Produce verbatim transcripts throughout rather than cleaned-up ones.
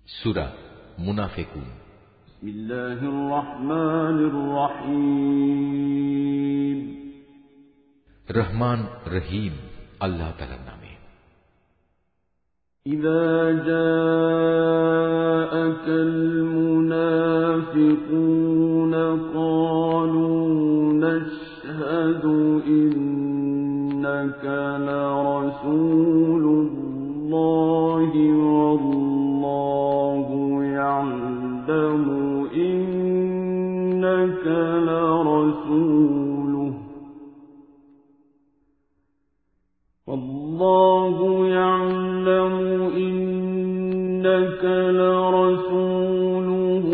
সূরা মুনাফিকুন। বিসমিল্লাহির রহমানির রহিম। রহমান রহিম আল্লাহ তাআলার নামে। ইযা জাআকাল মুনাফিকুনা ক্বালু নাশহাদু ইন্নাকা লারাসূলুল্লাহি ওয়াল্লাহু ইয়া'লামু ইন্নাকা লারাসূলুহু والله يعلم إنك لرسوله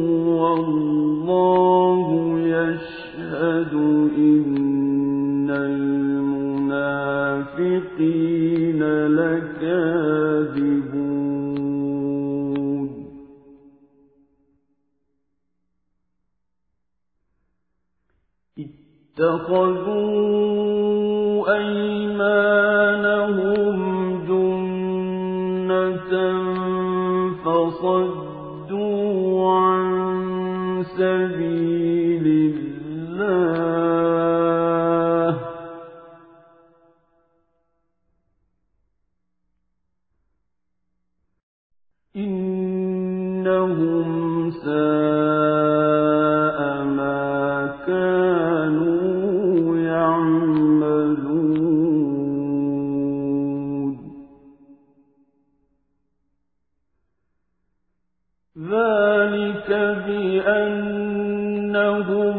والله يشهد إن المنافقين لكاذبون اتخذوا أيمانهم جنة فصدوا عن سبيل الله إنهم ساء ما كانوا يعملون ذلك بأنهم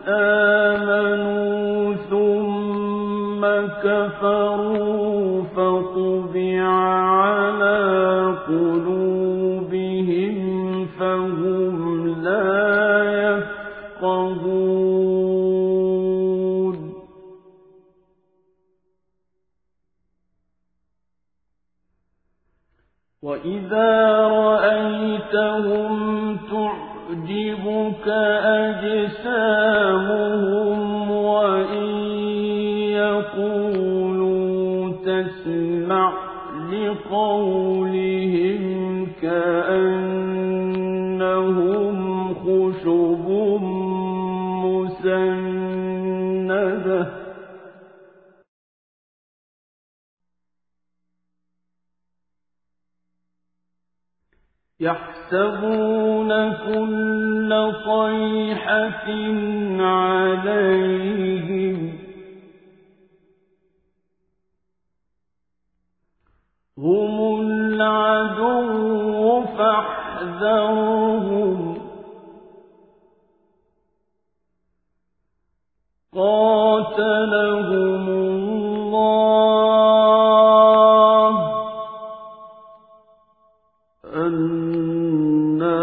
آمنوا ثم كفروا فطبع على قلوبهم فهم لا يفقهون وإذا رأيتهم تعجبك أجسامهم وإن يقولوا تسمع لقولهم كأنهم خشب مسندة يحسبون كل صيحة عليهم هم العدو فاحذرهم قاتلهم الله أنى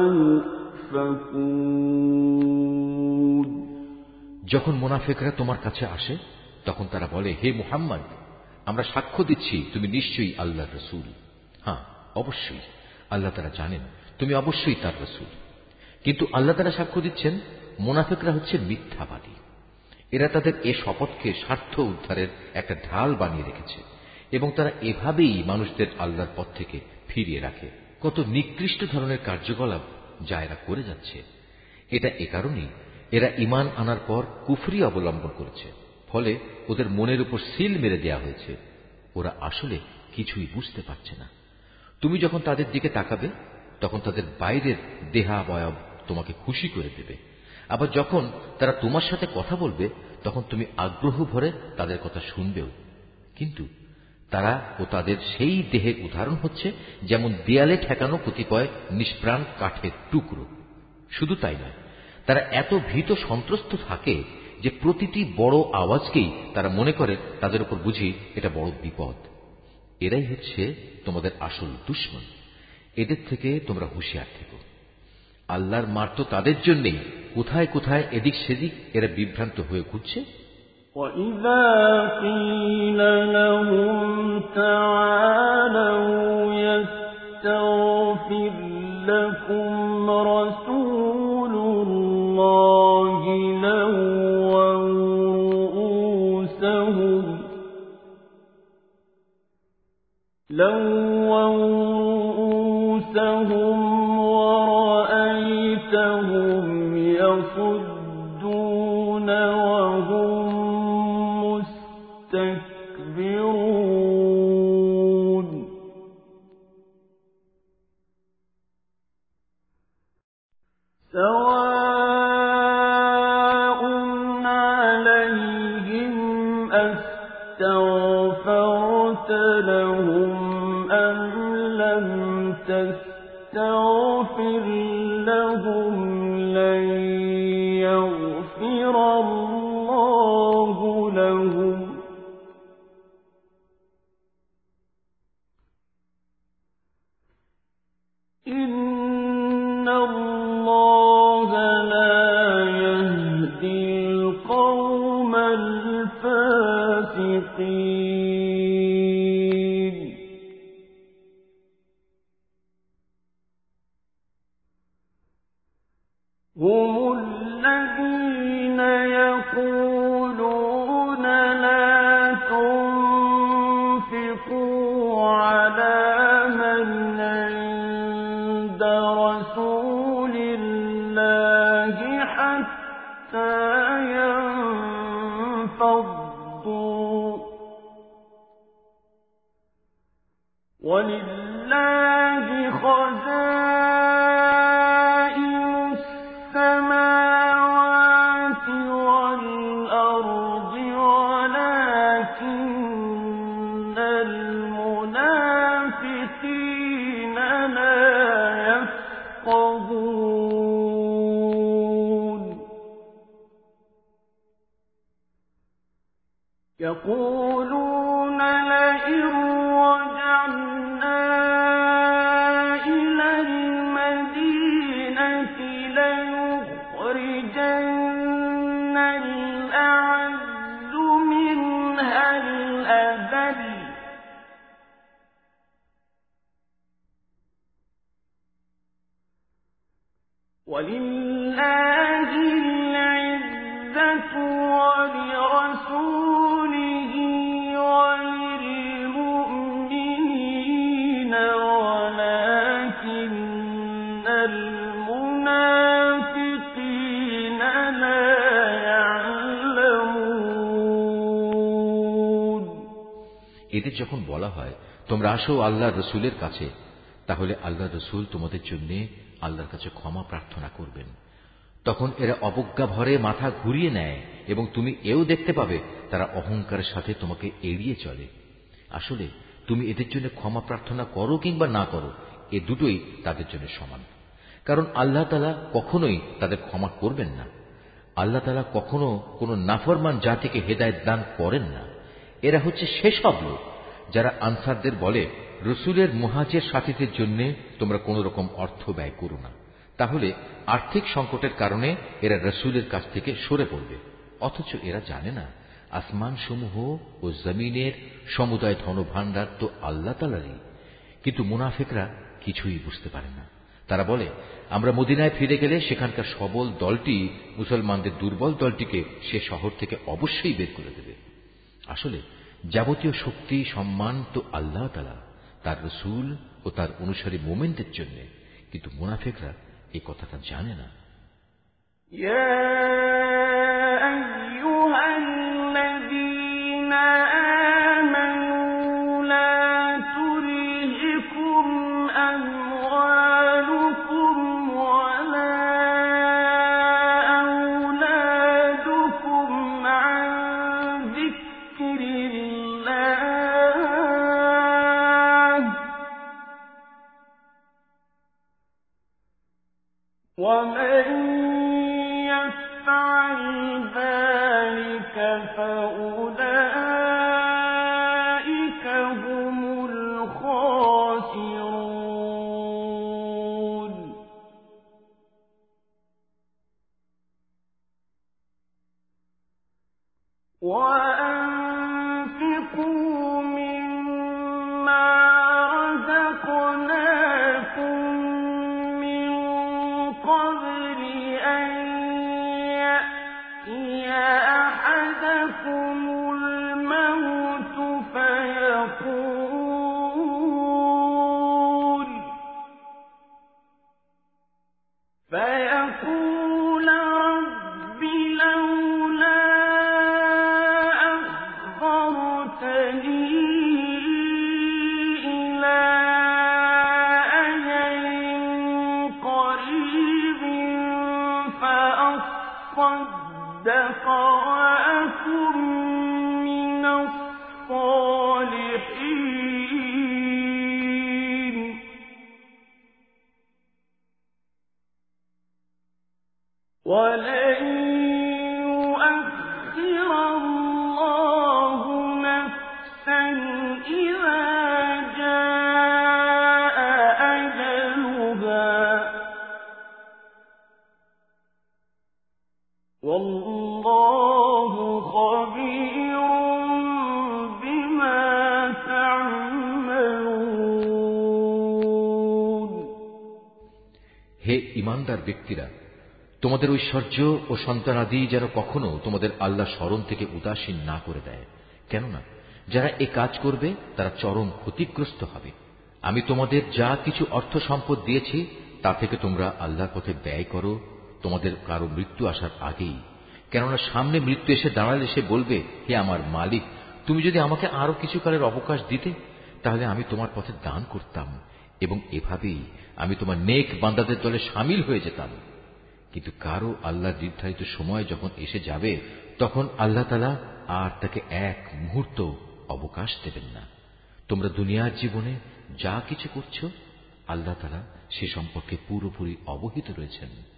يؤفكون যখন মুনাফিকরা তোমার কাছে আসে তখন তারা বলে, হে মুহাম্মদ, আমরা সাক্ষ্য দিচ্ছি তুমি নিশ্চয়ই আল্লাহর রাসূল। হ্যাঁ, অবশ্যই আল্লাহ তাআলা জানেন তুমি অবশ্যই তার রাসূল। কিন্তু আল্লাহ তাআলা সাক্ষ্য দিচ্ছেন মুনাফিকরা হচ্ছে মিথ্যাবাদী। এরা তাদের এ শপথকে স্বার্থ উদ্ধারের একটা ঢাল বানিয়ে রেখেছে এবং তারা এভাবেই মানুষদের আল্লাহর পথ থেকে ফিরিয়ে রাখে। কত নিকৃষ্ট ধরনের কার্যকলাপ যা এরা করে যাচ্ছে। এটা এ কারণেই এরা ঈমান আনার পর কুফরি অবলম্বন করেছে, ফলে ওদের মনের উপর সিল মেরে দেয়া হয়েছে। ওরা আসলে কিছুই বুঝতে পারছে না। তুমি যখন তাদের দিকে তাকাবে তখন তাদের বাইরের দেহাবয়ব তোমাকে খুশি করে দেবে। আবার যখন তারা তোমার সাথে কথা বলবে তখন তুমি আগ্রহ ভরে তাদের কথা শুনবেও। কিন্তু তারা ও তাদের সেই দেহের উদাহরণ হচ্ছে যেমন দেয়ালে ঠেকানো কতিপয় নিষ্প্রাণ কাঠের টুকরো। শুধু তাই নয়, তারা এত ভীত সন্ত্রস্ত থাকে যে প্রতিটি বড় আওয়াজকেই তারা মনে করে তাদের উপর বুঝি এটা বড় বিপদ। এরাই হচ্ছে তোমাদের আসল দুশমন। এদের থেকে তোমরা হুঁশিয়ার থেকো। আল্লাহর মার তো তাদের জন্যেই কোথায় কোথায় এদিক সেদিক এরা বিভ্রান্ত হয়ে ঘুরছে। وَإِذَا قِيلَ لَهُمْ تَعَالَوْا يَسْتَغْفِرْ لَكُمْ رَسُولُ اللَّهِ لَوَّوْا رُءُوسَهُمْ لَوَّوْا ورأيتهم يصدون وهم مستكبرون سواء عليهم أستغفرت لهم أم لم تستغفر لهم لن يغفر الله لهم إن الله لا يهدي القوم الفاسقين هم الذين يقولون لا تنفقوا على من عند رسول الله حتى ينفضوا ولله خزائن السماوات والأرض ولكن المنافقين لا يفقهون يقولون لئن رجعنا إلى المدينة ليخرجن الأعز منها الأذل ولله العزة ولرسوله وللمؤمنين ولكن المنافقين لا يعلمون এদের যখন বলা হয় তোমরা আসো আল্লাহর রাসূলের কাছে, তাহলে আল্লাহর রাসূল তোমাদের জন্য আল্লাহর কাছে ক্ষমা প্রার্থনা করবেন। তখন এরা অবজ্ঞা ভরে মাথা ঘুরিয়ে নেয় এবং তুমি এও দেখতে পাবে তারা অহংকারের সাথে তোমাকে এড়িয়ে চলে। আসলে তুমি এদের জন্য ক্ষমা প্রার্থনা করো কিংবা না করো, এ দুটোই তাদের জন্য সমান, কারণ আল্লাহ তাআলা কখনোই তাদের ক্ষমা করবেন না। আল্লাহ তাআলা কখনো কোনো নাফরমান জাতিকে হেদায়েত দান করেন না। এরা হচ্ছে সেসব লোক যারা আনসারদের বলে, রসুলের মুহাজির সাথীদের জন্য তোমরা কোন রকম অর্থ ব্যয় করো না, তাহলে আর্থিক সংকটের কারণে এরা রসুলের কাছ থেকে সরে পড়বে। অথচ এরা জানে না আসমান সমূহ ও জমিনের সমুদায় ধনভাণ্ডার তো আল্লাহ তাআলারই। কিন্তু মুনাফিকরা কিছুই বুঝতে পারে না। তারা বলে, আমরা মদিনায় ফিরে গেলে সেখানকার সবল দলটি মুসলমানদের দুর্বল দলটিকে সে শহর থেকে অবশ্যই বের করে দেবে। আসলে যাবতীয় শক্তি সম্মান তো আল্লাহ তাআলা, তার রসূল ও তার অনুসারী মুমিনদের জন্য, কিন্তু মুনাফিকরা এই কথাটা জানে না। ومن يفعل ذلك فأولئك هم الخاسرون وأنفقوا مما رزقناكم قبل أن يأتي أحدكم فيقول رب لولا أخرتني إلى أجل قريب فأصدق وأكن من الصالحين ولن يؤخر الله نفسا إذا جاء أجلها والله خبير بما تعملون হে ঈমানদার ব্যক্তিরা, তোমাদের ঐশ্বর্য ও সন্তানাদি যেন কখনো তোমাদের আল্লাহ স্মরণ থেকে উদাসীন না করে দেয়। কেননা যারা এ কাজ করবে তারা চরম ক্ষতিগ্রস্ত হবে। আমি তোমাদের যা কিছু অর্থ সম্পদ দিয়েছি তা থেকে তোমরা আল্লাহর পথে ব্যয় করো তোমাদের কারো মৃত্যু আসার আগেই। কেননা সামনে মৃত্যু এসে দাঁড়ালে সে বলবে, হে আমার মালিক, তুমি যদি আমাকে আরো কিছু কালের অবকাশ দিতে তাহলে আমি তোমার পথে দান করতাম এবং এভাবেই আমি তোমার নেক বান্দাদের দলে সামিল হয়ে যেতাম। কিন্তু কারো আল্লাহর নির্ধারিত সময় যখন এসে যাবে তখন আল্লাহ তাআলা আর তাকে এক মুহূর্ত অবকাশ দেবেন না। তোমরা দুনিয়ার জীবনে যা কিছু করছো আল্লাহ তাআলা সে সম্পর্কে পুরোপুরি অবহিত রয়েছেন।